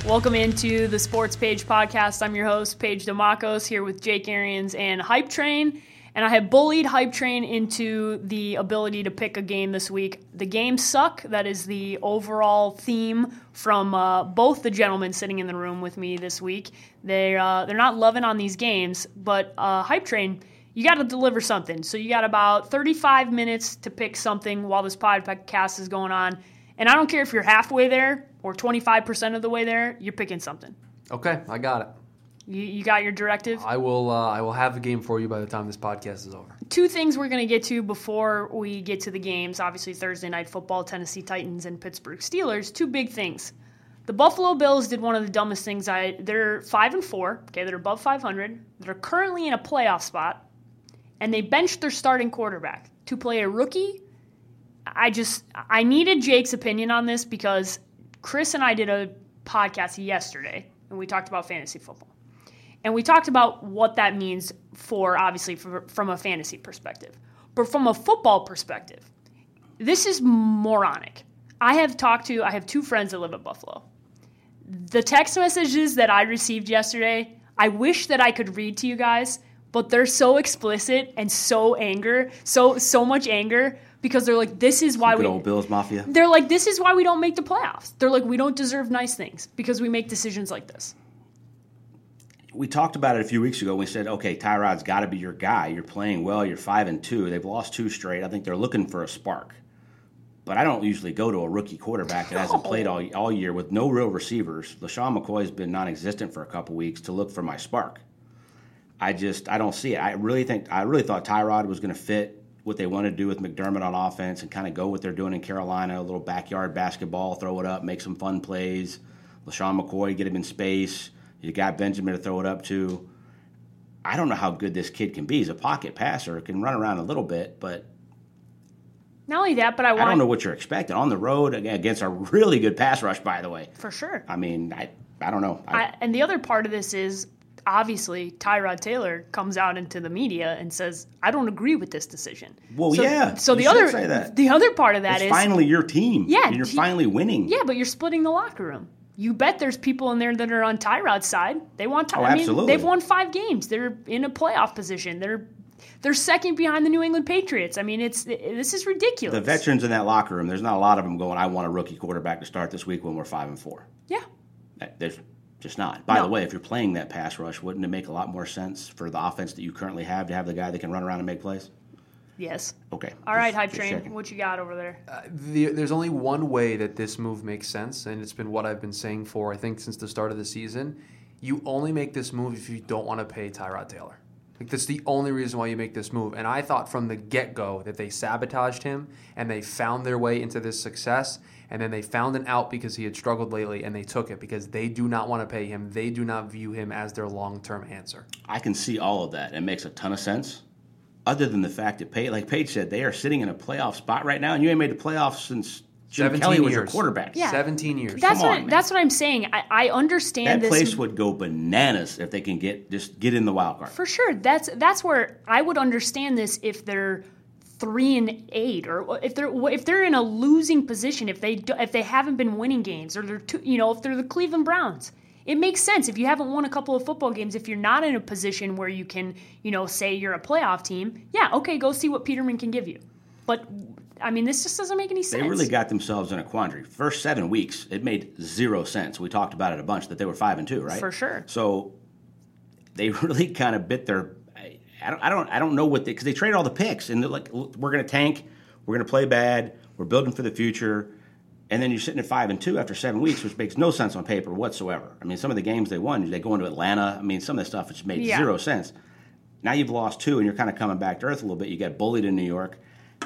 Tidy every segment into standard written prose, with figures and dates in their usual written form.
Welcome into the Sports Page Podcast. I'm your host, Paige Demacos, here with Jake Arians and Hype Train. And I have bullied Hype Train into the ability to pick a game this week. The games suck. That is the overall theme from both the gentlemen sitting in the room with me this week. They're not loving on these games, but Hype Train, you got to deliver something. So you got about 35 minutes to pick something while this podcast is going on. And I don't care if you're halfway there or 25% of the way there, you're picking something. Okay, I got it. You got your directive? I will have a game for you by the time this podcast is over. Two things we're going to get to before we get to the games. Obviously, Thursday Night Football, Tennessee Titans and Pittsburgh Steelers. Two big things. The Buffalo Bills did one of the dumbest things. They're 5-4. Okay, they're above 500. They're currently in a playoff spot, and they benched their starting quarterback to play a rookie. I needed Jake's opinion on this because Chris and I did a podcast yesterday, and we talked about fantasy football. And we talked about what that means from a fantasy perspective. But from a football perspective, this is moronic. I have two friends that live in Buffalo. The text messages that I received yesterday, I wish that I could read to you guys, but they're so explicit and so much anger. Because they're like, this is why Good old Bills Mafia. They're like, this is why we don't make the playoffs. They're like, we don't deserve nice things because we make decisions like this. We talked about it a few weeks ago. We said, okay, Tyrod's got to be your guy. You're playing well. You're 5-2. They've lost 2 straight. I think they're looking for a spark. But I don't usually go to a rookie quarterback that hasn't played all year with no real receivers. LaShawn McCoy's been non-existent for a couple weeks to look for my spark. I don't see it. I really thought Tyrod was going to fit what they want to do with McDermott on offense and kind of go what they're doing in Carolina, a little backyard basketball, throw it up, make some fun plays. LaShawn McCoy, get him in space. You got Benjamin to throw it up to. I don't know how good this kid can be. He's a pocket passer, can run around a little bit, but not only that, but I don't know what you're expecting. On the road against a really good pass rush, by the way. For sure. I mean, I don't know. And the other part of this is, obviously, Tyrod Taylor comes out into the media and says, I don't agree with this decision. Well, yeah. So the other part of that it's finally your team. Yeah. And you're finally winning. Yeah, but you're splitting the locker room. You bet there's people in there that are on Tyrod's side. They want Tyrod. Absolutely. They've won 5 games. They're in a playoff position. They're second behind the New England Patriots. I mean, this is ridiculous. The veterans in that locker room, there's not a lot of them going, I want a rookie quarterback to start this week when we're 5-4. Yeah. There's just not. By the way, if you're playing that pass rush, wouldn't it make a lot more sense for the offense that you currently have to have the guy that can run around and make plays? Yes. Okay. All right, Hype Train, what you got over there? There's only one way that this move makes sense, and it's been what I've been saying for, I think, since the start of the season. You only make this move if you don't want to pay Tyrod Taylor. Like, that's the only reason why you make this move. And I thought from the get-go that they sabotaged him, and they found their way into this success, and then they found an out because he had struggled lately, and they took it because they do not want to pay him. They do not view him as their long-term answer. I can see all of that. It makes a ton of sense. Other than the fact that, like Paige said, they are sitting in a playoff spot right now, and you ain't made the playoffs since Jim Kelly was your quarterback. Yeah. 17 years. That's what I'm saying. I understand that place would go bananas if they can get in the wild card. For sure. That's where I would understand this if they're 3-8, or if they're in a losing position, if they haven't been winning games, or if they're the Cleveland Browns. It makes sense if you haven't won a couple of football games, if you're not in a position where you can, say you're a playoff team. Yeah, okay, go see what Peterman can give you. But I mean, this just doesn't make any sense. They really got themselves in a quandary. First 7 weeks, it made 0 sense. We talked about it a bunch that they were 5-2, right? For sure. So they really kind of bit their. I don't know what because they traded all the picks and they're like, we're going to tank, we're going to play bad, we're building for the future, and then you're sitting at 5-2 after 7 weeks, which makes no sense on paper whatsoever. I mean, some of the games they won, they go into Atlanta. I mean, some of the stuff just made 0 sense. Now you've lost 2, and you're kind of coming back to earth a little bit. You got bullied in New York.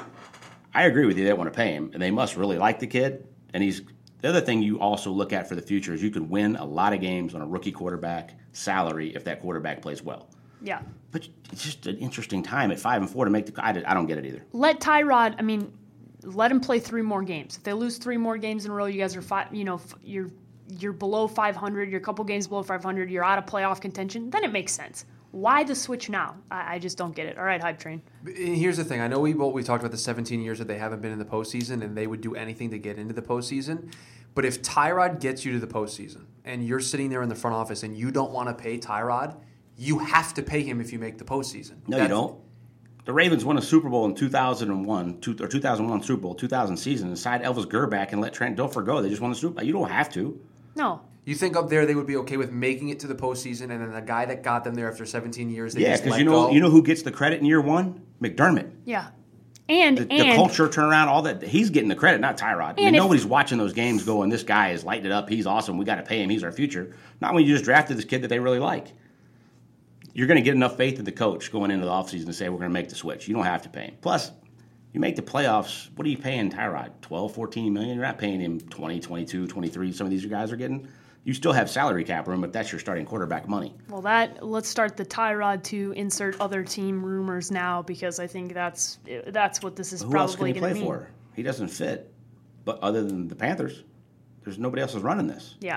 I agree with you. They want to pay him, and they must really like the kid. And the other thing you also look at for the future is you could win a lot of games on a rookie quarterback salary if that quarterback plays well. Yeah. But it's just an interesting time at 5-4 to make the. I don't get it either. Let Tyrod. I mean, let him play 3 more games. If they lose 3 more games in a row, you guys are you're below 500. You're a couple games below 500. You're out of playoff contention. Then it makes sense. Why the switch now? I just don't get it. All right, hype train. Here's the thing. I know we talked about the 17 years that they haven't been in the postseason, and they would do anything to get into the postseason. But if Tyrod gets you to the postseason, and you're sitting there in the front office and you don't want to pay Tyrod, you have to pay him if you make the postseason. No, you don't. The Ravens won a Super Bowl in 2001, 2001 Super Bowl, 2000 season, and signed Elvis Grbac and let Trent Dilfer go. They just won the Super Bowl. You don't have to. No. You think up there they would be okay with making it to the postseason, and then the guy that got them there after 17 years, they just let go? You know who gets the credit in year one? McDermott. Yeah. And the culture turnaround, all that, he's getting the credit, not Tyrod. I mean, nobody's watching those games going, this guy is lighting it up, he's awesome, we got to pay him, he's our future. Not when you just drafted this kid that they really like. You're going to get enough faith in the coach going into the offseason to say, we're going to make the switch. You don't have to pay him. Plus, you make the playoffs, what are you paying Tyrod? 12, 14 million? You're not paying him 20, 22, 23, some of these guys are getting. You still have salary cap room, but that's your starting quarterback money. Well, let's start the Tyrod to insert other team rumors now, because I think that's what this is probably going to mean. Who else can he play for? He doesn't fit. But other than the Panthers, there's nobody else is running this. Yeah.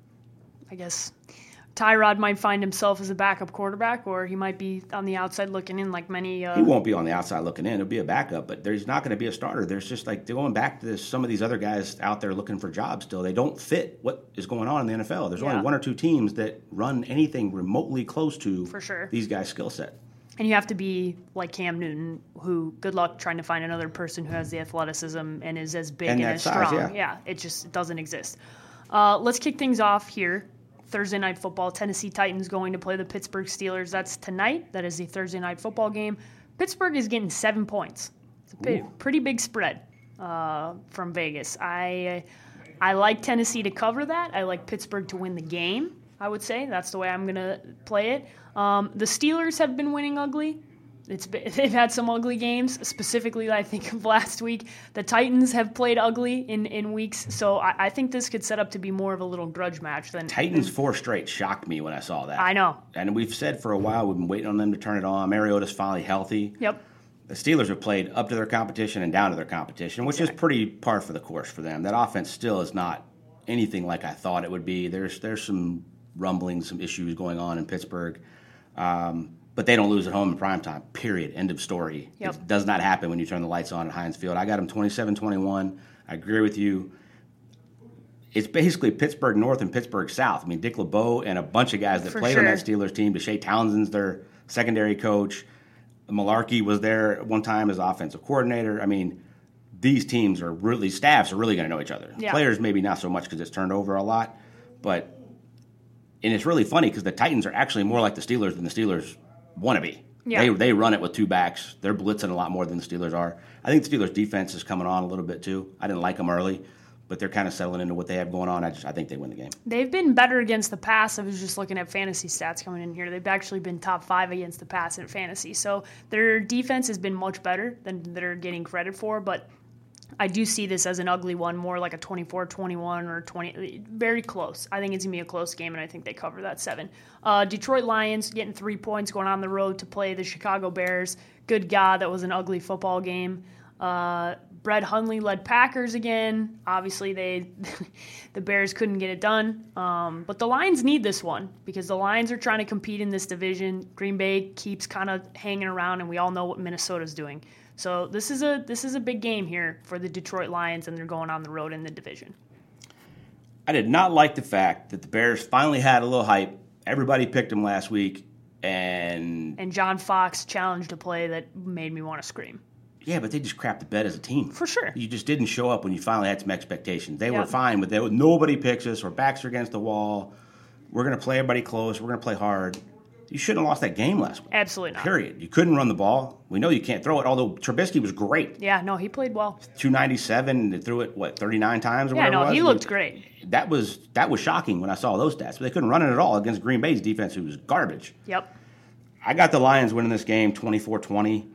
I guess Tyrod might find himself as a backup quarterback, or he might be on the outside looking in like many. He won't be on the outside looking in. He'll be a backup, but there's not going to be a starter. There's just like going back to this, some of these other guys out there looking for jobs still. They don't fit what is going on in the NFL. There's only one or two teams that run anything remotely close to for sure these guys' skill set. And you have to be like Cam Newton, who good luck trying to find another person who has the athleticism and is as big and as size, strong. Yeah, it just doesn't exist. Let's kick things off here. Thursday Night Football, Tennessee Titans going to play the Pittsburgh Steelers. That's tonight. That is the Thursday Night Football game. Pittsburgh is getting 7 points. It's a pretty big spread from Vegas. I like Tennessee to cover that. I like Pittsburgh to win the game, I would say. That's the way I'm going to play it. The Steelers have been winning ugly. They've had some ugly games. Specifically, I think of last week. The Titans have played ugly in weeks, so I think this could set up to be more of a little grudge match than Titans 4 straight shocked me when I saw that. I know. And we've said for a while we've been waiting on them to turn it on. Mariota's finally healthy. Yep. The Steelers have played up to their competition and down to their competition, which is pretty par for the course for them. That offense still is not anything like I thought it would be. There's some rumblings, some issues going on in Pittsburgh. But they don't lose at home in primetime, period. End of story. Yep. It does not happen when you turn the lights on at Heinz Field. I got them 27-21. I agree with you. It's basically Pittsburgh North and Pittsburgh South. I mean, Dick LeBeau and a bunch of guys that played on that Steelers team. Deshae Townsend's their secondary coach. Malarkey was there at one time as offensive coordinator. I mean, these teams are really, staffs are really going to know each other. Yeah. Players maybe not so much because it's turned over a lot. And it's really funny because the Titans are actually more like the Steelers than the Steelers want to be. Yeah. They run it with two backs. They're blitzing a lot more than the Steelers are. I think the Steelers' defense is coming on a little bit too. I didn't like them early, but they're kind of settling into what they have going on. I think they win the game. They've been better against the pass. I was just looking at fantasy stats coming in here. They've actually been top 5 against the pass in fantasy. So their defense has been much better than they're getting credit for, but I do see this as an ugly one, more like a 24-21 or 20, very close. I think it's going to be a close game, and I think they cover that 7. Detroit Lions getting 3 points going on the road to play the Chicago Bears. Good God, that was an ugly football game. Brett Hundley led Packers again. Obviously, the Bears couldn't get it done. But the Lions need this one because the Lions are trying to compete in this division. Green Bay keeps kind of hanging around, and we all know what Minnesota's doing. So this is a big game here for the Detroit Lions, and they're going on the road in the division. I did not like the fact that the Bears finally had a little hype. Everybody picked them last week, and John Fox challenged a play that made me want to scream. Yeah, but they just crapped the bed as a team. For sure. You just didn't show up when you finally had some expectations. They were fine, but nobody picks us. Our backs are against the wall. We're going to play everybody close. We're going to play hard. You shouldn't have lost that game last week. Absolutely not. Period. You couldn't run the ball. We know you can't throw it, although Trubisky was great. Yeah, no, he played well. 297, they threw it, 39 times or whatever it was? Yeah, no, he looked great. That was shocking when I saw those stats. But they couldn't run it at all against Green Bay's defense, who was garbage. Yep. I got the Lions winning this game 24-20.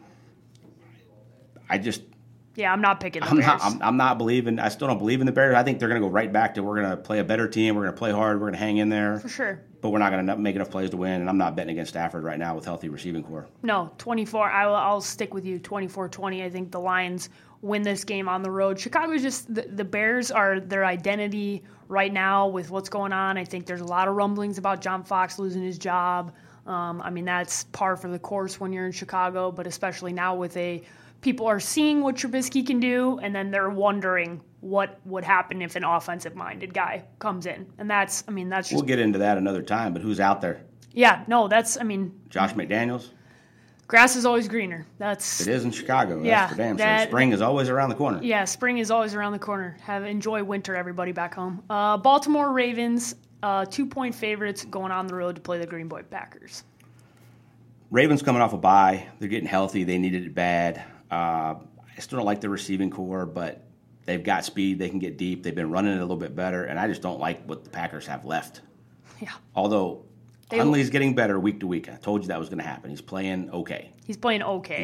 Yeah, I'm not picking the Bears. I'm not believing. I still don't believe in the Bears. I think they're going to go right back to we're going to play a better team. We're going to play hard. We're going to hang in there. For sure. But we're not going to make enough plays to win, and I'm not betting against Stafford right now with healthy receiving core. No, 24. I'll stick with you, 24-20. I think the Lions win this game on the road. Chicago's just the Bears are their identity right now with what's going on. I think there's a lot of rumblings about John Fox losing his job. I mean, that's par for the course when you're in Chicago, but especially now with people are seeing what Trubisky can do, and then they're wondering what would happen if an offensive-minded guy comes in. And that's just... We'll get into that another time, but who's out there? Yeah, no, Josh McDaniels? Grass is always greener. It is in Chicago. Yeah, that's for damn sure. Spring is always around the corner. Yeah, spring is always around the corner. Enjoy winter, everybody back home. Baltimore Ravens, 2-point favorites going on the road to play the Green Bay Packers. Ravens coming off a bye. They're getting healthy. They needed it bad. I still don't like the receiving core, but they've got speed. They can get deep. They've been running it a little bit better, and I just don't like what the Packers have left. Yeah. Although Hundley's getting better week to week. I told you that was going to happen. He's playing okay. He's playing okay.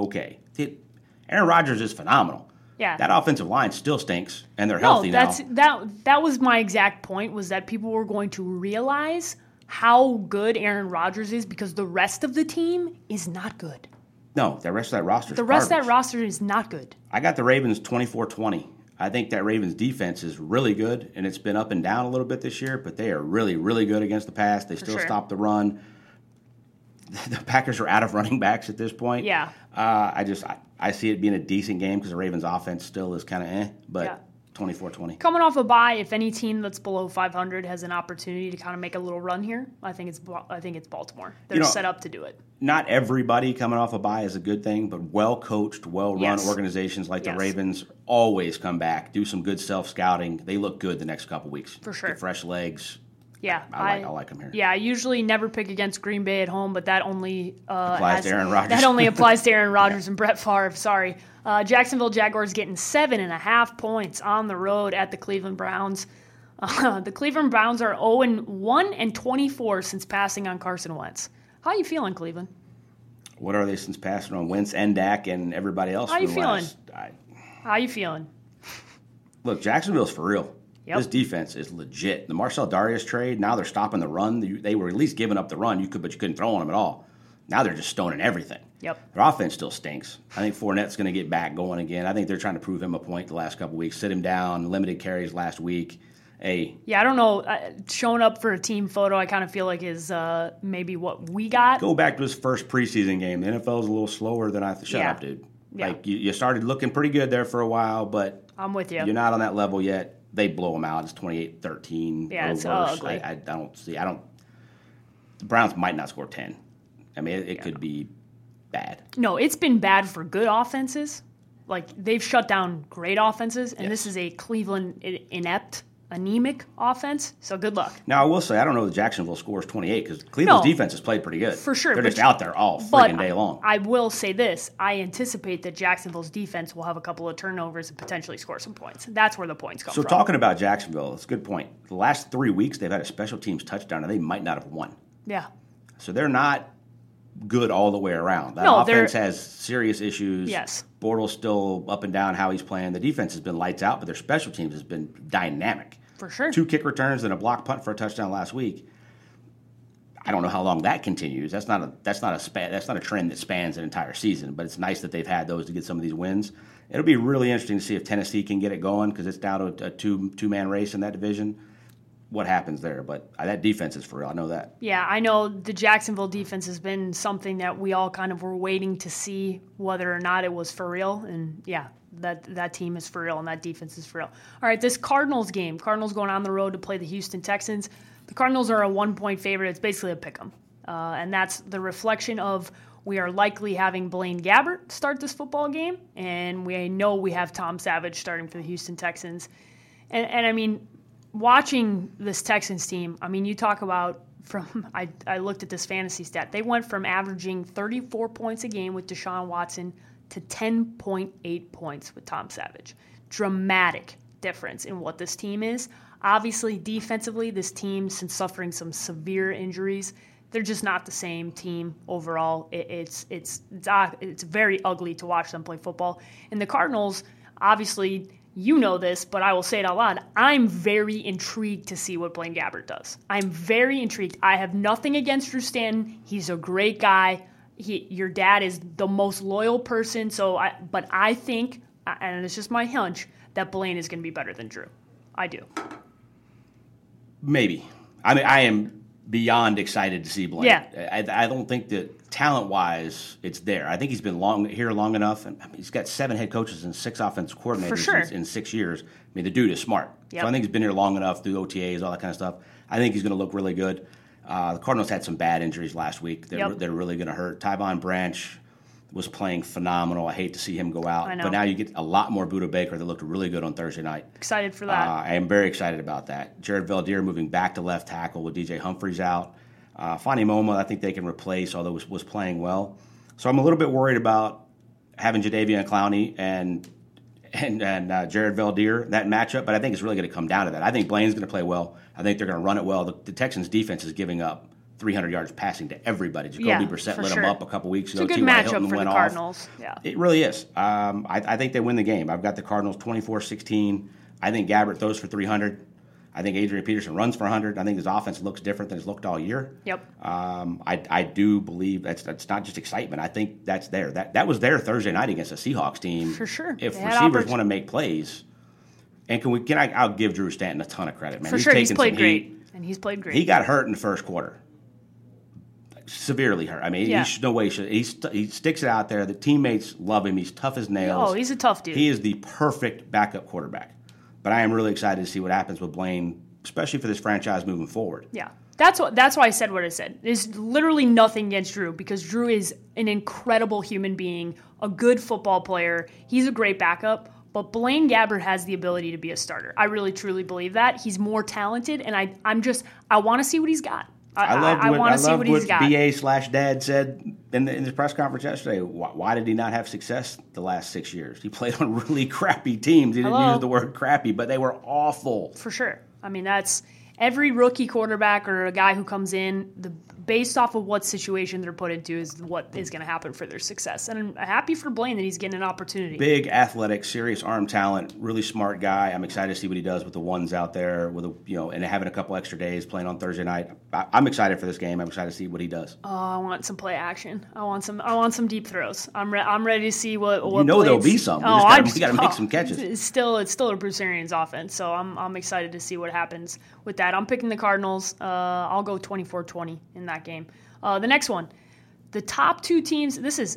Aaron Rodgers is phenomenal. Yeah. That offensive line still stinks, and they're healthy now. That was my exact point, was that people were going to realize how good Aaron Rodgers is because the rest of the team is not good. No, the rest of that roster is The rest of that roster is not good. I got the Ravens 24-20. I think that Ravens defense is really good, and it's been up and down a little bit this year, but they are really, really good against the pass. They still stop the run. The Packers are out of running backs at this point. Yeah. I see it being a decent game because the Ravens offense still is kind of but 24-20. Coming off a bye, if any team that's below 500 has an opportunity to kind of make a little run here, I think it's Baltimore. They're set up to do it. Not everybody coming off a bye is a good thing, but well-coached, well-run organizations like the Ravens always come back, do some good self-scouting. They look good the next couple weeks. For sure. Get fresh legs. Yeah, I like them here. Yeah, I usually never pick against Green Bay at home, but that only applies to Aaron Rodgers. That only applies to Aaron Rodgers and Brett Favre. Sorry, Jacksonville Jaguars getting 7.5 points on the road at the Cleveland Browns. The Cleveland Browns are 0-1 and 24 since passing on Carson Wentz. How are you feeling, Cleveland? What are they since passing on Wentz and Dak and everybody else? How are you feeling? How are you feeling? Look, Jacksonville's for real. Yep. This defense is legit. The Marcel Darius trade, now they're stopping the run. They were at least giving up the run, but you couldn't throw on them at all. Now they're just stoning everything. Yep. Their offense still stinks. I think Fournette's going to get back going again. I think they're trying to prove him a point the last couple weeks. Sit him down, limited carries last week. Yeah, I don't know. Showing up for a team photo, I kind of feel like is maybe what we got. Go back to his first preseason game. The NFL's a little slower than I thought. Shut up, dude. Yeah. Like, you started looking pretty good there for a while, but I'm with you. You're not on that level yet. They blow them out. It's 28-13. Yeah, it's ugly. I don't see. The Browns might not score 10. I mean, it could be bad. No, it's been bad for good offenses. Like, they've shut down great offenses, and this is a Cleveland inept, anemic offense, so good luck. Now, I will say, I don't know if Jacksonville scores 28 because Cleveland's defense has played pretty good. For sure. They're just out there all freaking day long. I will say this. I anticipate that Jacksonville's defense will have a couple of turnovers and potentially score some points. That's where the points come from. So talking about Jacksonville, it's a good point. The last 3 weeks, they've had a special teams touchdown, and they might not have won. Yeah. So they're not good all the way around. That offense has serious issues. Yes. Bortles still up and down how he's playing. The defense has been lights out, but their special teams has been dynamic. For sure. 2 kick returns and a block punt for a touchdown last week. I don't know how long that continues. That's not a trend that spans an entire season, but it's nice that they've had those to get some of these wins. It'll be really interesting to see if Tennessee can get it going because it's down to a two-man race in that division. What happens there? But that defense is for real. I know that. Yeah, I know the Jacksonville defense has been something that we all kind of were waiting to see whether or not it was for real. And yeah, that team is for real and that defense is for real. All right, this Cardinals game. Cardinals going on the road to play the Houston Texans. The Cardinals are a 1-point favorite. It's basically a pick'em. And that's the reflection of we are likely having Blaine Gabbert start this football game. And we know we have Tom Savage starting for the Houston Texans. And I mean, watching this Texans team, I mean, you talk about I looked at this fantasy stat. They went from averaging 34 points a game with Deshaun Watson to 10.8 points with Tom Savage. Dramatic difference in what this team is. Obviously, defensively, this team, since suffering some severe injuries, they're just not the same team overall. It's very ugly to watch them play football. And the Cardinals, obviously, you know this, but I will say it out loud. I'm very intrigued to see what Blaine Gabbert does. I'm very intrigued. I have nothing against Drew Stanton. He's a great guy. Your dad is the most loyal person. But I think, and it's just my hunch, that Blaine is going to be better than Drew. I do. Maybe. I mean, I am beyond excited to see Blaine. Yeah. I don't think that talent-wise it's there. I think he's been here long enough. And he's got 7 head coaches and 6 offensive coordinators For sure. in 6 years. I mean, the dude is smart. Yep. So I think he's been here long enough through OTAs, all that kind of stuff. I think he's going to look really good. The Cardinals had some bad injuries last week. They're really going to hurt. Tyvon Branch was playing phenomenal. I hate to see him go out. I know. But now you get a lot more Budda Baker that looked really good on Thursday night. Excited for that. I am very excited about that. Jared Valdir moving back to left tackle with DJ Humphries out. Fonny Moma, I think they can replace, although was playing well. So I'm a little bit worried about having Jadeveon Clowney and Jared Valdir, that matchup, but I think it's really going to come down to that. I think Blaine's going to play well. I think they're going to run it well. The Texans' defense is giving up 300 yards passing to everybody. Jacoby Brissett lit them up a couple weeks ago. It's a good matchup for the Cardinals. Yeah. It really is. I think they win the game. I've got the Cardinals 24-16. I think Gabbert throws for 300. I think Adrian Peterson runs for 100. I think his offense looks different than it's looked all year. Yep. I do believe that's not just excitement. I think that's there. That was there Thursday night against the Seahawks team. For sure. If receivers want to make plays, and I'll give Drew Stanton a ton of credit, man. For sure, he's played great. And he's played great. He got hurt in the first quarter. Severely hurt. I mean, no way he sticks it out there. The teammates love him. He's tough as nails. Oh, he's a tough dude. He is the perfect backup quarterback. But I am really excited to see what happens with Blaine, especially for this franchise moving forward. Yeah. That's why I said what I said. There's literally nothing against Drew because Drew is an incredible human being, a good football player. He's a great backup. But Blaine Gabbert has the ability to be a starter. I really, truly believe that. He's more talented, and I want to see what he's got. I want to see what he's got. BA/Dad said in his press conference yesterday. Why did he not have success the last 6 years? He played on really crappy teams. He didn't use the word crappy, but they were awful. For sure. I mean, that's every rookie quarterback or a guy who comes in, based off of what situation they're put into is what is going to happen for their success. And I'm happy for Blaine that he's getting an opportunity. Big, athletic, serious arm talent, really smart guy. I'm excited to see what he does with the ones out there, and having a couple extra days playing on Thursday night. I'm excited for this game. I'm excited to see what he does. Oh, I want some play action. I want some deep throws. I'm ready to see what. There'll be some. We got to make some catches. It's still a Bruce Arians offense, so I'm excited to see what happens with that. I'm picking the Cardinals. I'll go 24-20 in that game. The next one, the top 2 teams. This is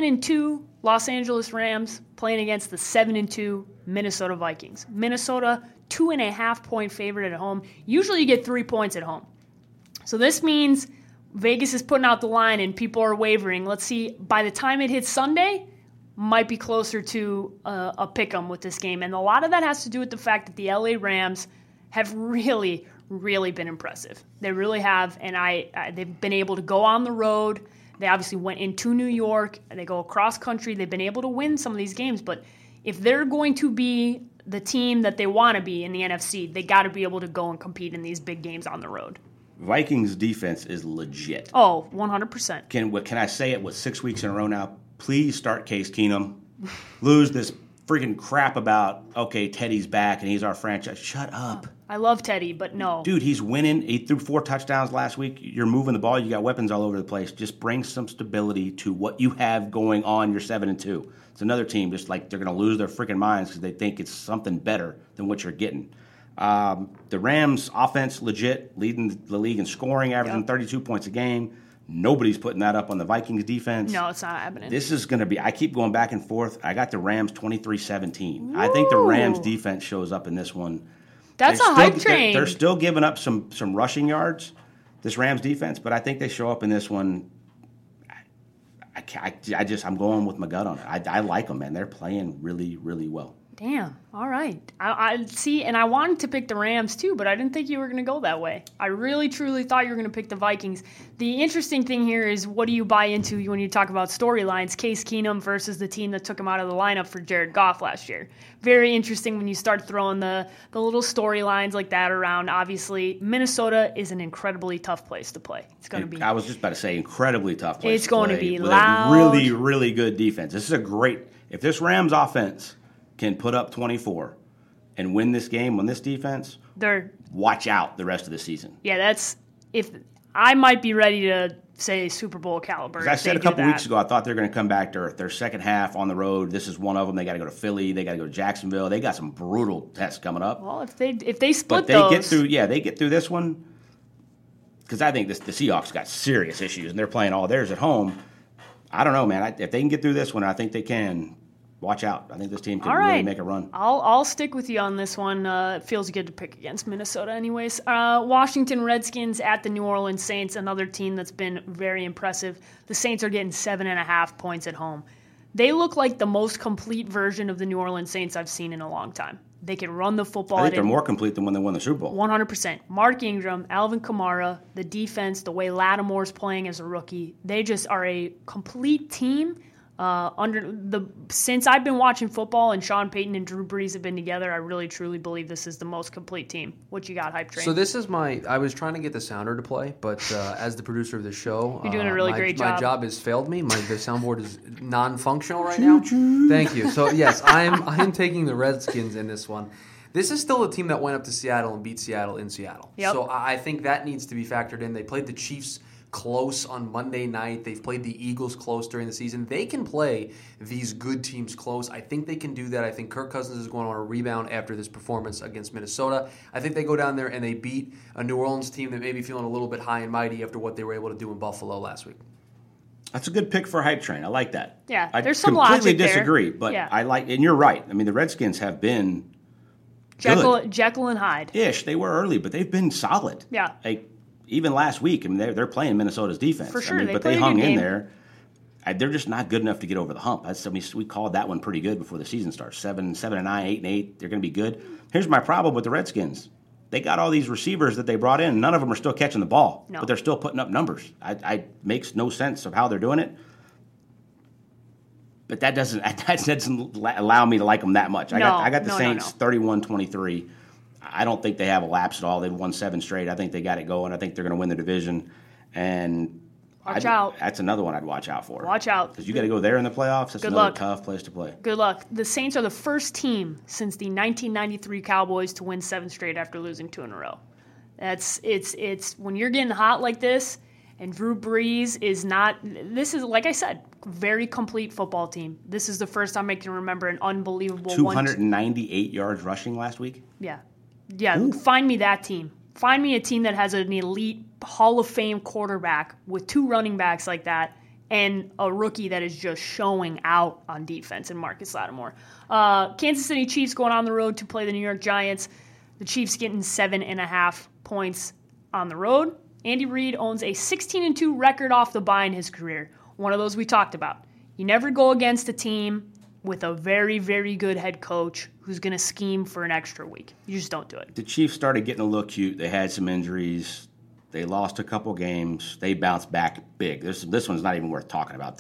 7-2 Los Angeles Rams playing against the 7-2 Minnesota Vikings. Minnesota 2.5-point favorite at home. Usually you get 3 points at home. So this means Vegas is putting out the line and people are wavering. Let's see, by the time it hits Sunday, might be closer to a pick-em with this game. And a lot of that has to do with the fact that the LA Rams have really been impressive. They really have, and they've been able to go on the road. They obviously went into New York, and they go across country. They've been able to win some of these games, but if they're going to be the team that they want to be in the NFC, they got to be able to go and compete in these big games on the road. Vikings defense is legit. Oh, 100%. Can I say it with 6 weeks in a row now? Please start Case Keenum. Lose this freaking crap about, okay, Teddy's back and he's our franchise. Shut up. I love Teddy, but no. Dude, he's winning. He threw 4 touchdowns last week. You're moving the ball. You got weapons all over the place. Just bring some stability to what you have going on. You're 7-2. It's another team just like they're going to lose their freaking minds because they think it's something better than what you're getting. The Rams offense legit, leading the league in scoring, averaging 32 points a game. Nobody's putting that up on the Vikings defense. No, it's not happening. This is going to be – I keep going back and forth. I got the Rams 23-17. I think the Rams defense shows up in this one. That's a hype train. They're still giving up some rushing yards, this Rams defense, but I think they show up in this one. I'm going with my gut on it. I like them, man. They're playing really, really well. Damn. All right. I see, and I wanted to pick the Rams too, but I didn't think you were going to go that way. I really, truly thought you were going to pick the Vikings. The interesting thing here is what do you buy into when you talk about storylines? Case Keenum versus the team that took him out of the lineup for Jared Goff last year. Very interesting when you start throwing the little storylines like that around. Obviously, Minnesota is an incredibly tough place to play. It's going to be. I was just about to say incredibly tough place. It's going to be with loud. A really, really good defense. This is a great. If this Rams offense can put up 24 and win this game on this defense, watch out the rest of the season. Yeah, if I might be ready to say Super Bowl caliber. As I said a couple weeks ago, I thought they were going to come back to earth. Their second half on the road, this is one of them. They got to go to Philly. They got to go to Jacksonville. They got some brutal tests coming up. Well, if they split but they those. They get through this one. because I think the Seahawks got serious issues, and they're playing all theirs at home. I don't know, man. If they can get through this one, I think they can. Watch out. I think this team can really make a run. I'll stick with you on this one. It feels good to pick against Minnesota anyways. Washington Redskins at the New Orleans Saints, another team that's been very impressive. The Saints are getting 7.5 points at home. They look like the most complete version of the New Orleans Saints I've seen in a long time. They can run the football. I think they're more complete than when they won the Super Bowl. 100%. Mark Ingram, Alvin Kamara, the defense, the way Lattimore's playing as a rookie, they just are a complete team. Since I've been watching football and Sean Payton and Drew Brees have been together, I really truly believe this is the most complete team. What you got, Hype Train? So this is I was trying to get the sounder to play, but as the producer of the show, you're doing a really great job. My job has failed me. The soundboard is non-functional right now. Thank you. So yes, I am taking the Redskins in this one. This is still a team that went up to Seattle and beat Seattle in Seattle. Yep. So I think that needs to be factored in. They played the Chiefs close on Monday night. They've played the Eagles close during the season. They can play these good teams close. I think they can do that. I think Kirk Cousins is going on a rebound after this performance against Minnesota. I think they go down there and they beat a New Orleans team that may be feeling a little bit high and mighty after what they were able to do in Buffalo last week. That's a good pick for Hype Train. I like that. Yeah, I there's some logic there. completely disagree, but I like, and you're right. I mean, the Redskins have been Jekyll and Hyde. Ish. They were early, but they've been solid. Yeah. Even last week, I mean, they're playing Minnesota's defense. For sure. But they hung in there. They're just not good enough to get over the hump. We called that one pretty good before the season starts. 7-9, 8-8. They're going to be good. Here's my problem with the Redskins. They got all these receivers that they brought in. None of them are still catching the ball, but they're still putting up numbers. I makes no sense of how they're doing it. But that doesn't allow me to like them that much. I got the Saints 31-23. I don't think they have a lapse at all. They've won 7 straight. I think they got it going. I think they're going to win the division. And watch out. That's another one I'd watch out for. Watch out. Because you got to go there in the playoffs. That's another tough place to play. Good luck. The Saints are the first team since the 1993 Cowboys to win 7 straight after losing 2 in a row. It's when you're getting hot like this, and Drew Brees is not. This is, like I said, very complete football team. This is the first time I can remember an unbelievable 298 yards rushing last week. Yeah. Ooh. Find me that team. Find me a team that has an elite Hall of Fame quarterback with 2 running backs like that and a rookie that is just showing out on defense in Marcus Lattimore. Kansas City Chiefs going on the road to play the New York Giants. The Chiefs getting 7.5 points on the road. Andy Reid owns a 16-2 record off the bye in his career. One of those we talked about. You never go against a team with a very, very good head coach who's going to scheme for an extra week. You just don't do it. The Chiefs started getting a little cute. They had some injuries. They lost a couple games. They bounced back big. This one's not even worth talking about.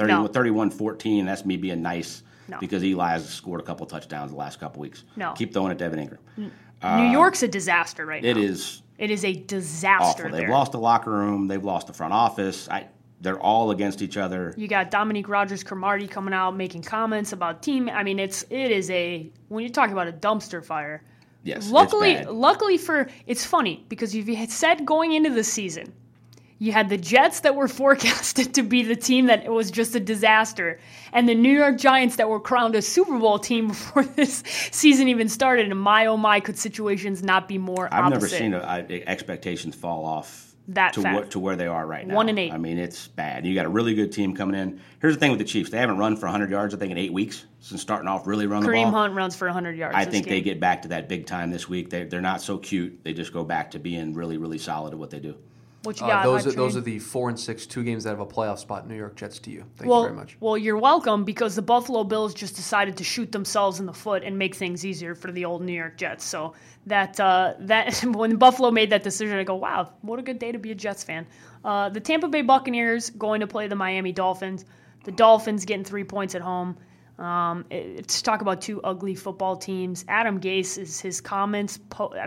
31-14, that's me being nice because Eli has scored a couple touchdowns the last couple weeks. Keep throwing at Devin Ingram. New York's a disaster right now. It is. It is a disaster awful. They've lost the locker room. They've lost the front office. They're all against each other. You got Dominique Rodgers-Cromartie coming out making comments about team. I mean, it is when you're talking about a dumpster fire. Yes, luckily it's funny because you had said going into the season, you had the Jets that were forecasted to be the team that was just a disaster, and the New York Giants that were crowned a Super Bowl team before this season even started. And my, oh my, could situations not be more opposite? I've never seen expectations fall off to where they are right now. 1-8. I mean, it's bad. You got a really good team coming in. Here's the thing with the Chiefs. They haven't run for 100 yards, I think, in 8 weeks since starting off really running the ball. Kareem Hunt runs for 100 yards I think they get back to that big time this week. They're not so cute. They just go back to being really, really solid at what they do. What you got? Those are the 4-6, 2 games that have a playoff spot. New York Jets to you. Thank you very much. Well, you're welcome because the Buffalo Bills just decided to shoot themselves in the foot and make things easier for the old New York Jets. So that when Buffalo made that decision, I go, wow, what a good day to be a Jets fan. The Tampa Bay Buccaneers going to play the Miami Dolphins. The Dolphins getting 3 points at home. Let's talk about 2 ugly football teams. Adam Gase is his comments.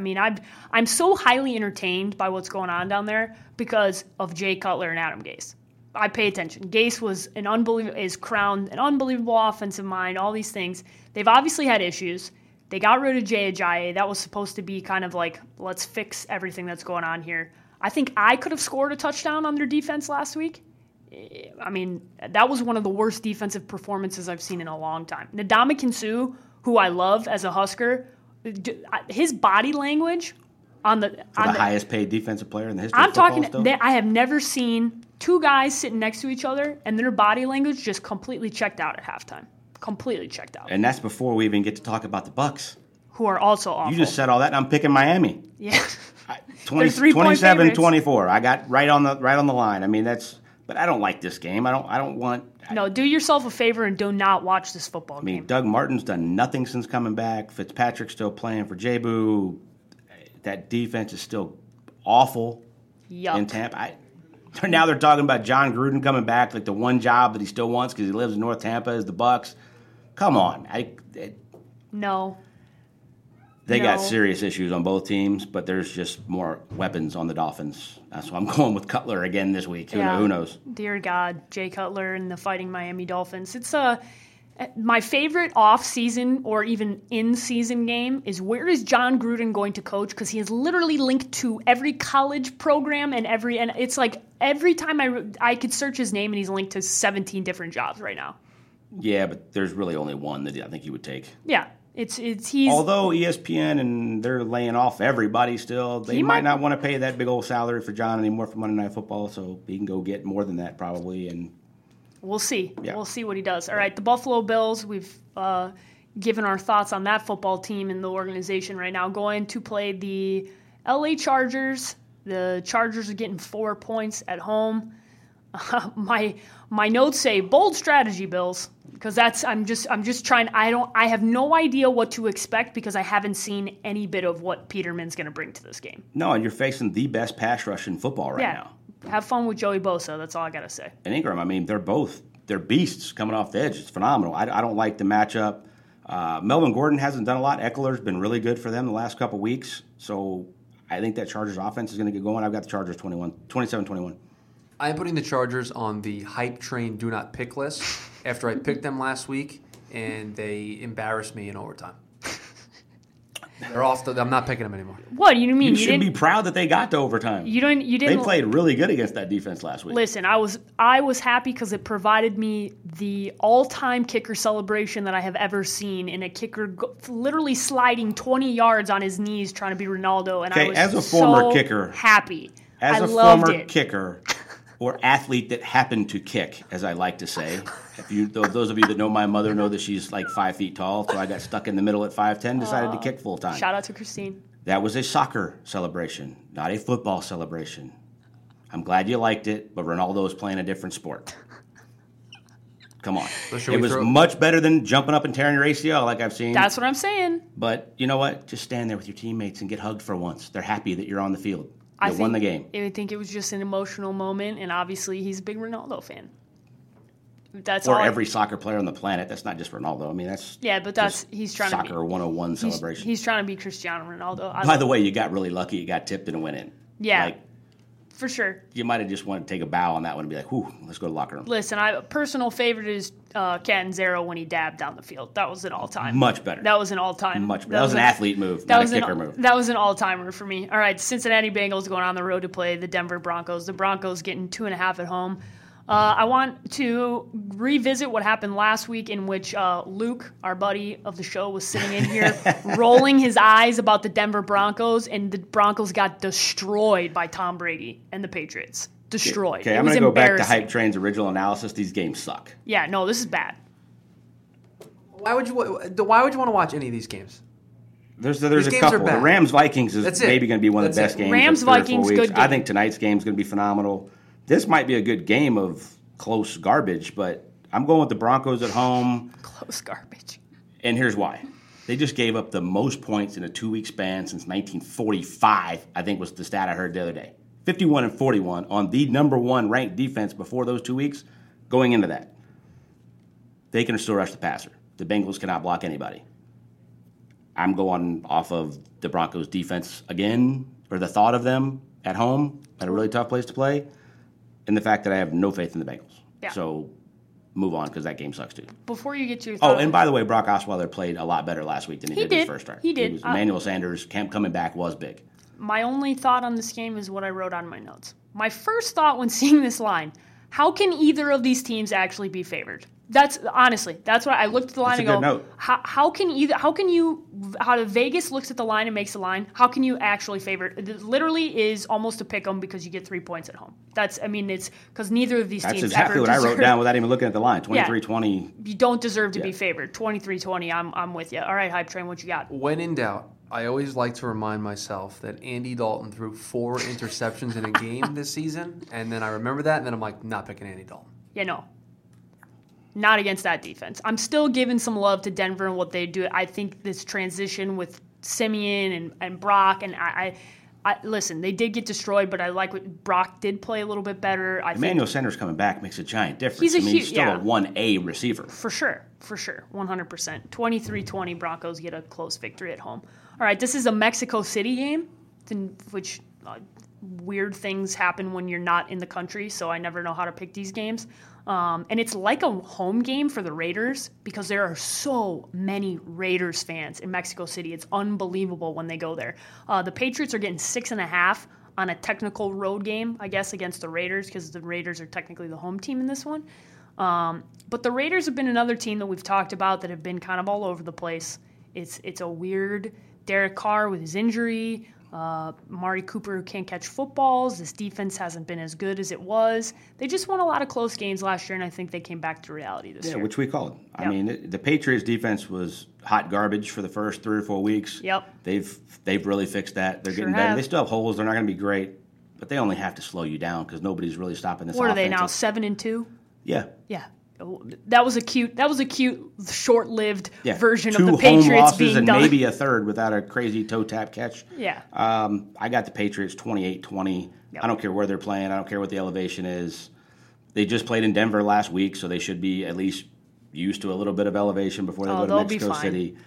I'm so highly entertained by what's going on down there because of Jay Cutler and Adam Gase. I pay attention. Gase was is crowned an unbelievable offensive mind. All these things. They've obviously had issues. They got rid of Jay Ajayi. That was supposed to be kind of like, let's fix everything that's going on here. I think I could have scored a touchdown on their defense last week. I mean, that was one of the worst defensive performances I've seen in a long time. Ndamukong Suh, who I love as a Husker, his body language the highest paid defensive player in the history of football. Still? I have never seen two guys sitting next to each other and their body language just completely checked out at halftime. Completely checked out. And that's before we even get to talk about the Bucs, who are also awful. You just said all that, and I'm picking Miami. Yeah. 27-24. I got right on the line. I mean, but I don't like this game. I don't want. No, do yourself a favor and do not watch this football game. Doug Martin's done nothing since coming back. Fitzpatrick's still playing for J-Boo. That defense is still awful in Tampa. Now they're talking about John Gruden coming back, like the one job that he still wants because he lives in North Tampa is the Bucs. Come on. No. They got serious issues on both teams, but there's just more weapons on the Dolphins. That's why I'm going with Cutler again this week. Who knows? Dear God, Jay Cutler and the Fighting Miami Dolphins. It's my favorite off-season or even in-season game is where is John Gruden going to coach? Because he is literally linked to every college program and it's like every time I could search his name and he's linked to 17 different jobs right now. Yeah, but there's really only one that I think he would take. Yeah. He's although ESPN and they're laying off everybody still, they might not want to pay that big old salary for John anymore for Monday Night Football, so he can go get more than that probably. And we'll see. Yeah. We'll see what he does. All right, the Buffalo Bills, we've given our thoughts on that football team and the organization right now. Going to play the LA Chargers. The Chargers are getting 4 points at home. My notes say bold strategy, Bills. Because I'm just trying. I have no idea what to expect because I haven't seen any bit of what Peterman's going to bring to this game. No, and you're facing the best pass rush in football right now. Have fun with Joey Bosa. That's all I got to say. And Ingram, I mean, they're beasts coming off the edge. It's phenomenal. I don't like the matchup. Melvin Gordon hasn't done a lot. Eckler's been really good for them the last couple weeks. So I think that Chargers offense is going to get going. I've got the Chargers 27-21. I'm putting the Chargers on the hype train do not pick list after I picked them last week, and they embarrassed me in overtime. They're off. I'm not picking them anymore. What do you mean? You should be proud that they got to overtime. You didn't. They played really good against that defense last week. Listen, I was happy because it provided me the all-time kicker celebration that I have ever seen in a kicker literally sliding 20 yards on his knees trying to be Ronaldo, and I was as a former kicker, happy. As a former kicker. Or athlete that happened to kick, as I like to say. Those of you that know my mother know that she's like 5 feet tall, so I got stuck in the middle at 5'10", decided to kick full time. Shout out to Christine. That was a soccer celebration, not a football celebration. I'm glad you liked it, but Ronaldo is playing a different sport. Come on. It was much better than jumping up and tearing your ACL like I've seen. That's what I'm saying. But you know what? Just stand there with your teammates and get hugged for once. They're happy that you're on the field. You won the game. I think it was just an emotional moment, and obviously he's a big Ronaldo fan. Every soccer player on the planet. That's not just Ronaldo. I mean, he's trying soccer to be 101 celebration. He's trying to be Cristiano Ronaldo. By the way, you got really lucky. You got tipped and it went in. Yeah, for sure. You might have just wanted to take a bow on that one and be like, "Whew, let's go to the locker room." Listen, a personal favorite is Catanzaro when he dabbed down the field. That was an all-time. Much better. That was an all-time. Much better. That was an athlete move, not a kicker move. That was an all-timer for me. All right, Cincinnati Bengals going on the road to play the Denver Broncos. The Broncos getting 2.5 at home. I want to revisit what happened last week in which Luke, our buddy of the show, was sitting in here rolling his eyes about the Denver Broncos, and the Broncos got destroyed by Tom Brady and the Patriots. Destroyed. Okay, I'm going to go back to Hype Train's original analysis. These games suck. Yeah, no, this is bad. Why would you want to watch any of these games? There's a couple. The Rams-Vikings is maybe going to be one of the best games. Rams-Vikings, good game. I think tonight's game is going to be phenomenal. This might be a good game of close garbage, but I'm going with the Broncos at home. Close garbage. And here's why. They just gave up the most points in a 2-week span since 1945, I think was the stat I heard the other day. 51-41 on the number one ranked defense before those 2 weeks. Going into that, they can still rush the passer. The Bengals cannot block anybody. I'm going off of the Broncos defense again, or the thought of them at home at a really tough place to play. And the fact that I have no faith in the Bengals. Yeah. So move on because that game sucks too. Before you get to your thought. Oh, and by the way, Brock Osweiler played a lot better last week than he did his first start. He did. Emmanuel Sanders coming back was big. My only thought on this game is what I wrote on my notes. My first thought when seeing this line, How can either of these teams actually be favored? That's honestly, that's what I looked at the line and go, how how Vegas looks at the line and makes the line, how can you actually favor it? It literally is almost a pick 'em because you get 3 points at home. It's because neither of these teams exactly what I wrote down without even looking at the line. 23-20. You don't deserve to be favored. 23-20, I'm with you. All right, Hype Train, what you got? When in doubt, I always like to remind myself that Andy Dalton threw 4 interceptions in a game this season, and then I remember that, and then I'm like, not picking Andy Dalton. Yeah, no. Not against that defense. I'm still giving some love to Denver and what they do. I think this transition with Simeon and Brock, and I listen, they did get destroyed, but I like what Brock did play a little bit better. Emmanuel Sanders coming back makes a giant difference. He's still a 1A receiver. For sure, 100%. 23-20, Broncos get a close victory at home. All right, this is a Mexico City game, in which weird things happen when you're not in the country, so I never know how to pick these games. And it's like a home game for the Raiders because there are so many Raiders fans in Mexico City. It's unbelievable when they go there. The Patriots are getting 6.5 on a technical road game, I guess, against the Raiders because the Raiders are technically the home team in this one. But the Raiders have been another team that we've talked about that have been kind of all over the place. It's a weird Derek Carr with his injury. Amari Cooper who can't catch footballs. This defense hasn't been as good as it was. They just won a lot of close games last year, and I think they came back to reality this year. Yeah, which we called. Yep. I mean, the Patriots defense was hot garbage for the first 3 or 4 weeks. Yep. They've really fixed that. They're getting better. They still have holes. They're not going to be great, but they only have to slow you down because nobody's really stopping this offense. What are they now, 7-2? Yeah. Yeah. That was a cute, short-lived version of the 2 Patriots home losses being and done. maybe a third without a crazy toe tap catch. Yeah. I got the Patriots 28-20. Yep. I don't care where they're playing. I don't care what the elevation is. They just played in Denver last week, so they should be at least used to a little bit of elevation before they go to Mexico City.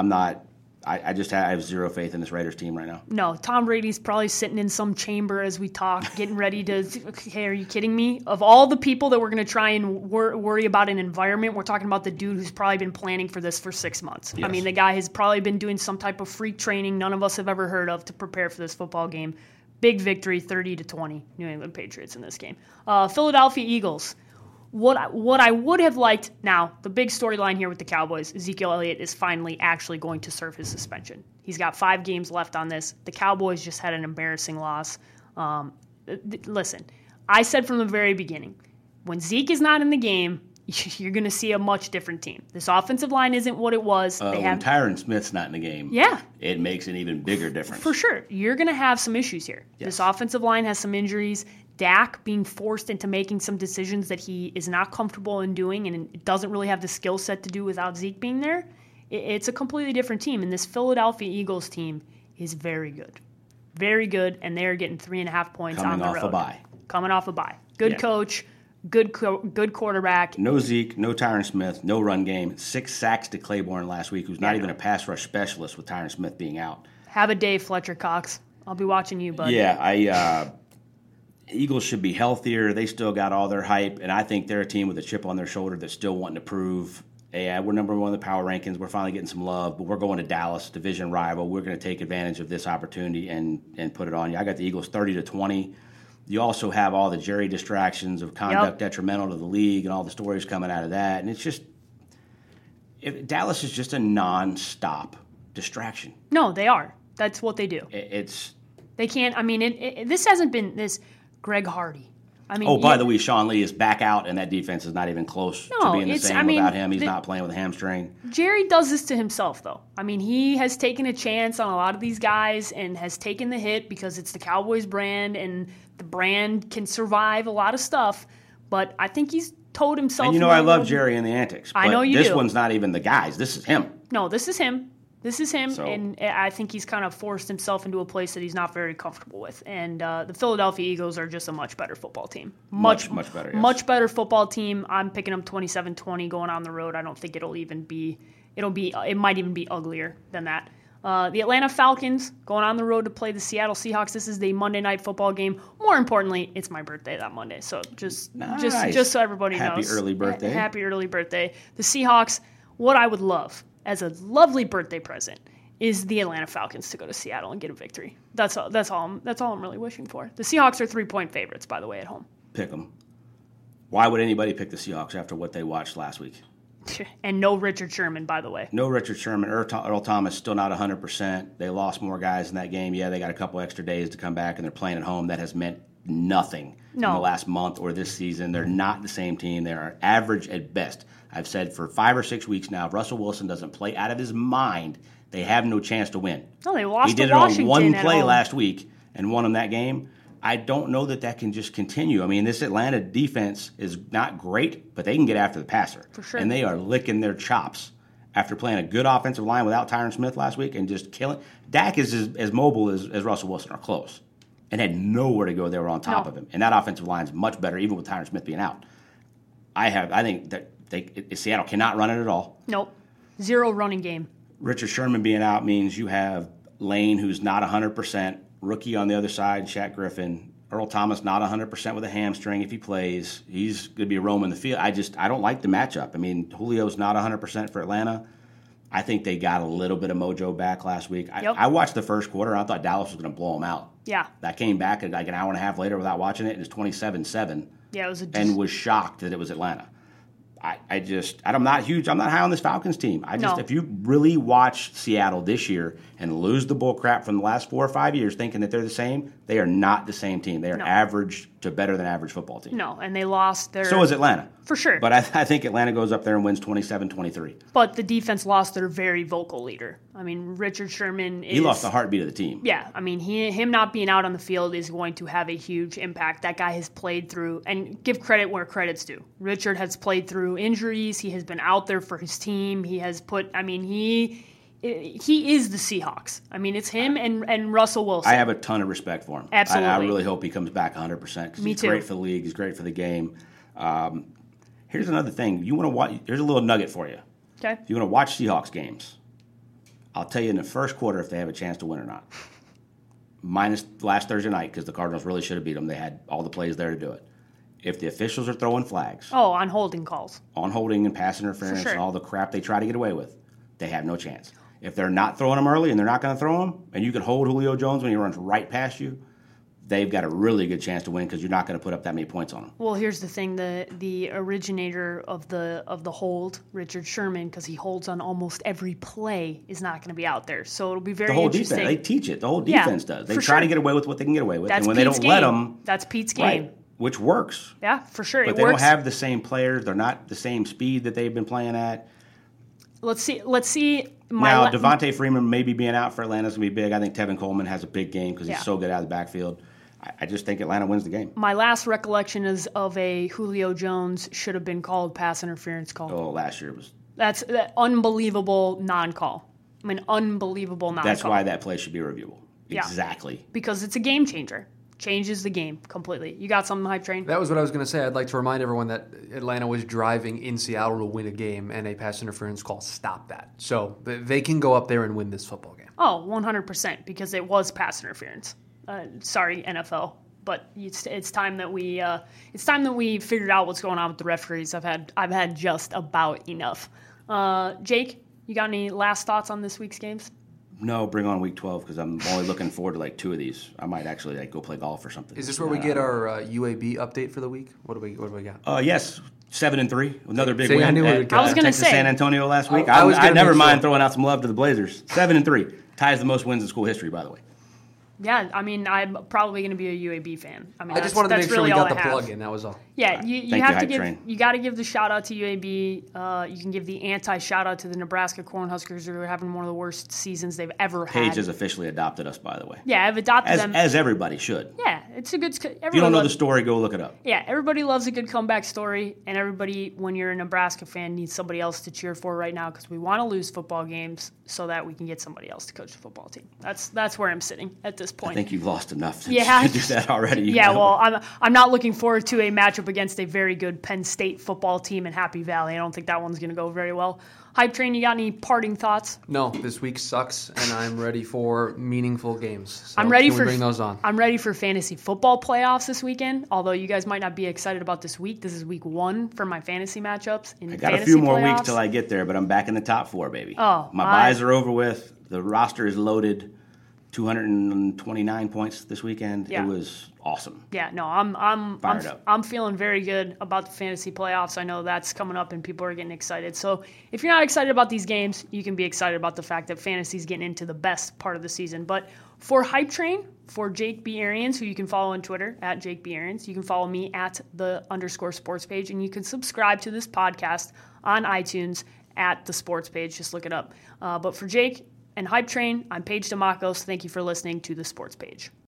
I have zero faith in this Raiders team right now. No, Tom Brady's probably sitting in some chamber as we talk, getting ready to. Hey, are you kidding me? Of all the people that we're going to try and worry about an environment, we're talking about the dude who's probably been planning for this for 6 months. Yes. I mean, the guy has probably been doing some type of freak training none of us have ever heard of to prepare for this football game. Big victory, 30-20, New England Patriots in this game. Philadelphia Eagles. What I would have liked, now, the big storyline here with the Cowboys, Ezekiel Elliott is finally actually going to serve his suspension. He's got 5 games left on this. The Cowboys just had an embarrassing loss. Listen, I said from the very beginning, when Zeke is not in the game, you're going to see a much different team. This offensive line isn't what it was. When Tyron Smith's not in the game, it makes an even bigger difference. For sure. You're going to have some issues here. Yes. This offensive line has some injuries. Dak being forced into making some decisions that he is not comfortable in doing and doesn't really have the skill set to do without Zeke being there. It's a completely different team, and this Philadelphia Eagles team is very good. Very good, and they're getting 3.5 points on the road. Coming off a bye. Good coach, good quarterback. No Zeke, no Tyron Smith, no run game. 6 sacks to Claiborne last week, who's not even a pass rush specialist with Tyron Smith being out. Have a day, Fletcher Cox. I'll be watching you, bud. Yeah, Eagles should be healthier. They still got all their hype, and I think they're a team with a chip on their shoulder that's still wanting to prove, hey, we're number 1 in the power rankings. We're finally getting some love, but we're going to Dallas, division rival. We're going to take advantage of this opportunity and put it on you. I got the Eagles 30-20. You also have all the Jerry distractions of conduct detrimental to the league and all the stories coming out of that, and it's just Dallas is just a nonstop distraction. No, they are. That's what they do. They can't. I mean, this hasn't been this. Greg Hardy. I mean, by the way, Sean Lee is back out, and that defense is not even close to being the same without him. He's not playing with a hamstring. Jerry does this to himself, though. I mean, he has taken a chance on a lot of these guys and has taken the hit because it's the Cowboys brand, and the brand can survive a lot of stuff. But I think he's told himself. And I love Jerry and the antics. But I know you do. This one's not even the guys. This is him. No, this is him. And I think he's kind of forced himself into a place that he's not very comfortable with. And the Philadelphia Eagles are just a much better football team. Much better, yes. Much better football team. I'm picking them 27-20 going on the road. I don't think it might even be uglier than that. The Atlanta Falcons going on the road to play the Seattle Seahawks. This is the Monday Night Football game. More importantly, it's my birthday that Monday. So just so everybody knows. Happy early birthday. Happy early birthday. The Seahawks, what I would love as a lovely birthday present is the Atlanta Falcons to go to Seattle and get a victory. That's all I'm really wishing for. The Seahawks are 3-point favorites, by the way, at home. Pick them. Why would anybody pick the Seahawks after what they watched last week? And no Richard Sherman, by the way. No Richard Sherman. Earl Thomas still not 100%. They lost more guys in that game. Yeah, they got a couple extra days to come back, and they're playing at home. That has meant nothing in the last month or this season. They're not the same team. They are average at best. I've said for 5 or 6 weeks now, if Russell Wilson doesn't play out of his mind, they have no chance to win. No, they lost He did to it Washington on one at play home. last week and won them that game. I don't know that can just continue. I mean, this Atlanta defense is not great, but they can get after the passer. For sure. And they are licking their chops after playing a good offensive line without Tyron Smith last week and just killing. Dak is as mobile as Russell Wilson, or close, and had nowhere to go. They were on top of him. And that offensive line is much better, even with Tyron Smith being out. I think that Seattle cannot run it at all. Nope. 0 running game. Richard Sherman being out means you have Lane, who's not 100%, rookie on the other side, Shaq Griffin. Earl Thomas not 100% with a hamstring. If he plays, he's going to be roaming the field. I don't like the matchup. I mean, Julio's not 100% for Atlanta. I think they got a little bit of mojo back last week. I watched the first quarter, and I thought Dallas was going to blow them out. Yeah. I came back like an hour and a half later without watching it, and it's 27-7. Yeah, it was and was shocked that it was Atlanta. I'm not huge. I'm not high on this Falcons team. If you really watch Seattle this year and lose the bull crap from the last 4 or 5 years thinking that they're the same, they are not the same team. They are average to better than average football team. No, and they lost their... So is Atlanta. For sure. But I think Atlanta goes up there and wins 27-23. But the defense lost their very vocal leader. I mean, Richard Sherman is... He lost the heartbeat of the team. Yeah, I mean, him not being out on the field is going to have a huge impact. That guy has played through, and give credit where credit's due. Richard has played through injuries. He has been out there for his team. He has put... I mean, he is the Seahawks. I mean, it's him and Russell Wilson. I have a ton of respect for him. Absolutely. I really hope he comes back 100% because he's too. great for the league. He's great for the game. Here's another thing. You want to watch? Here's a little nugget for you. Okay. If you want to watch Seahawks games, I'll tell you in the first quarter if they have a chance to win or not. Minus last Thursday night because the Cardinals really should have beat them. They had all the plays there to do it. If the officials are throwing flags. Oh, on holding calls. On holding and pass interference sure. and all the crap they try to get away with, they have no chance. If they're not throwing them early and they're not going to throw them, and you can hold Julio Jones when he runs right past you, they've got a really good chance to win because you're not going to put up that many points on them. Well, here's the thing: the originator of the hold, Richard Sherman, because he holds on almost every play, is not going to be out there. So it'll be very interesting. The whole defense, they teach it. The whole defense does. They try sure. to get away with what they can get away with, That's and when Pete's they don't let game. them, That's Pete's game. right, which works. Yeah, for sure. But it they works. don't have the same players. They're not the same speed that they've been playing at. Let's see. Now, Devontae Freeman maybe being out for Atlanta is going to be big. I think Tevin Coleman has a big game because he's so good out of the backfield. I just think Atlanta wins the game. My last recollection is of a Julio Jones should have been called pass interference call. Oh, last year was. That's unbelievable non-call. I mean, unbelievable non-call. That's why that play should be reviewable. Yeah. Exactly. Because it's a game changer. Changes the game completely. You got something, Hype Train? That was what I was going to say. I'd like to remind everyone that Atlanta was driving in Seattle to win a game, and a pass interference call stopped that. So they can go up there and win this football game. Oh, 100%, because it was pass interference. Sorry, NFL, but it's time that we figured out what's going on with the referees. I've had just about enough. Jake, you got any last thoughts on this week's games? No, bring on week 12 because I'm only looking forward to like 2 of these. I might actually go play golf or something. Is this where we get our UAB update for the week? What do we got? Yes, 7-3. Another big See, win. I knew at, I was going to Texas say San Antonio last week. I never mind throwing out some love to the Blazers. 7-3 ties the most wins in school history, by the way. Yeah, I mean, I'm probably going to be a UAB fan. I mean, I just wanted to make sure really we got the all I have. plug in. That was all. Yeah, you have to Train. you got to give the shout out to UAB. You can give the anti shout out to the Nebraska Cornhuskers, who are having one of the worst seasons they've ever had. Paige has officially adopted us, by the way. Yeah, I've adopted them. As everybody should. Yeah, it's a good. If you don't know the story, go look it up. Yeah, everybody loves a good comeback story, and everybody, when you're a Nebraska fan, needs somebody else to cheer for right now because we want to lose football games so that we can get somebody else to coach the football team. That's where I'm sitting at this point. I think you've lost enough to do that already. Yeah, well, I'm not looking forward to a matchup against a very good Penn State football team in Happy Valley. I don't think that one's going to go very well. Hype Train, you got any parting thoughts? No, this week sucks, and I'm ready for meaningful games. So I'm ready can we for bring those on. I'm ready for fantasy football playoffs this weekend. Although you guys might not be excited about this week. This is week 1 for my fantasy matchups. I got a few more weeks till I get there, but I'm back in the top 4, baby. Oh, my buys are over with. The roster is loaded. 229 points this weekend. Yeah. It was awesome. Yeah, no, I'm Fired up. I'm feeling very good about the fantasy playoffs. I know that's coming up and people are getting excited. So if you're not excited about these games, you can be excited about the fact that fantasy's getting into the best part of the season. But for Hype Train, for Jake B. Arians, who you can follow on Twitter at Jake B. Arians, you can follow me at _sports page, and you can subscribe to this podcast on iTunes at the sports page. Just look it up. But for Jake and Hype Train, I'm Paige DeMacos. Thank you for listening to the sports page.